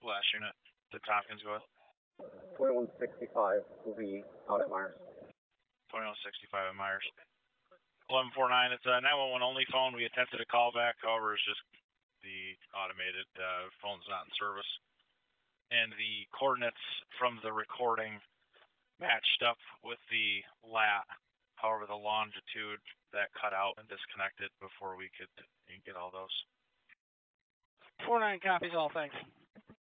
last unit did Tompkins go with? 2165 will be out at Myers. 2165 at Myers. 1149, it's a 911 only phone. We attempted a call back, however, it's just the automated phone's not in service. And the coordinates from the recording matched up with the lat. However, the longitude that cut out and disconnected before we could get all those. 49 copies all, thanks.